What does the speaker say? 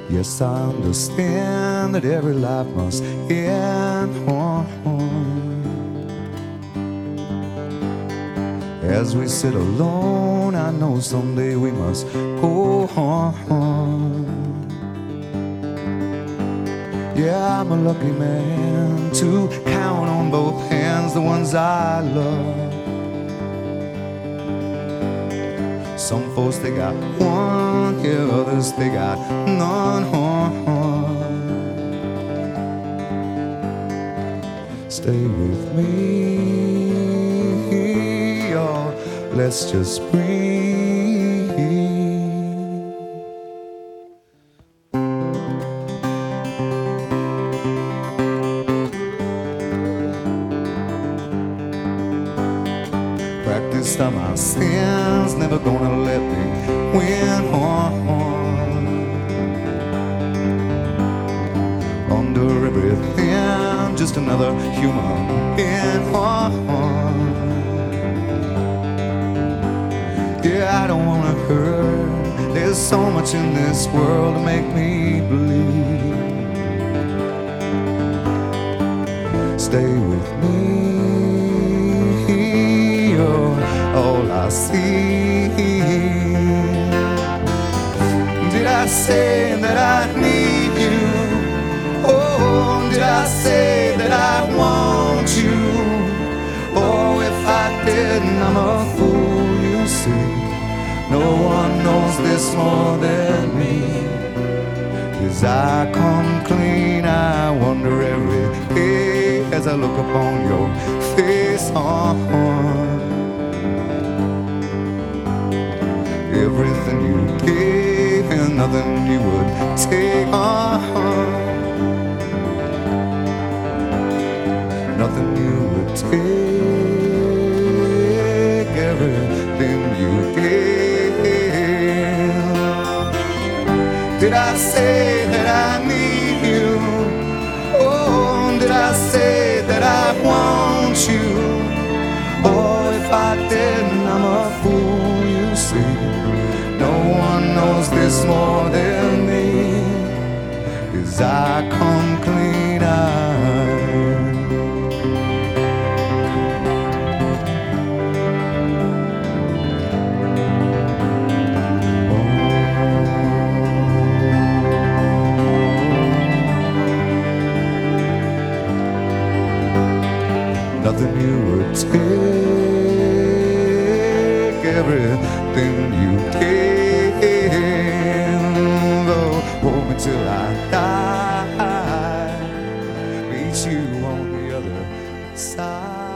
Yes, I understand that every life must end. As we sit alone, I know someday we must go on. Yeah, I'm a lucky man to count on both hands the ones I love. Some folks, they got one, yeah, others, they got none. Stay with me, or let's just breathe. Practiced on my sins, never gonna let me win. Under everything, just another human being. Yeah, I don't wanna hurt. There's so much in this world to make me believe. Stay with me, all I see. Did I say that I need you? Oh, did I say that I want you? Oh, if I didn't, I'm a fool, you see. No one knows this more than me. As I come clean, I wonder every day as I look upon your face. Everything you gave and nothing you would take on. Nothing you would take. Everything you gave. Did I say that I need you? Oh, did I say that I want you? Oh, if I didn't, I'm a fool, you see. No one knows this more than me. As I come clean, nothing you would take, everything you gave. Oh, hold me till I die, meet you on the other side.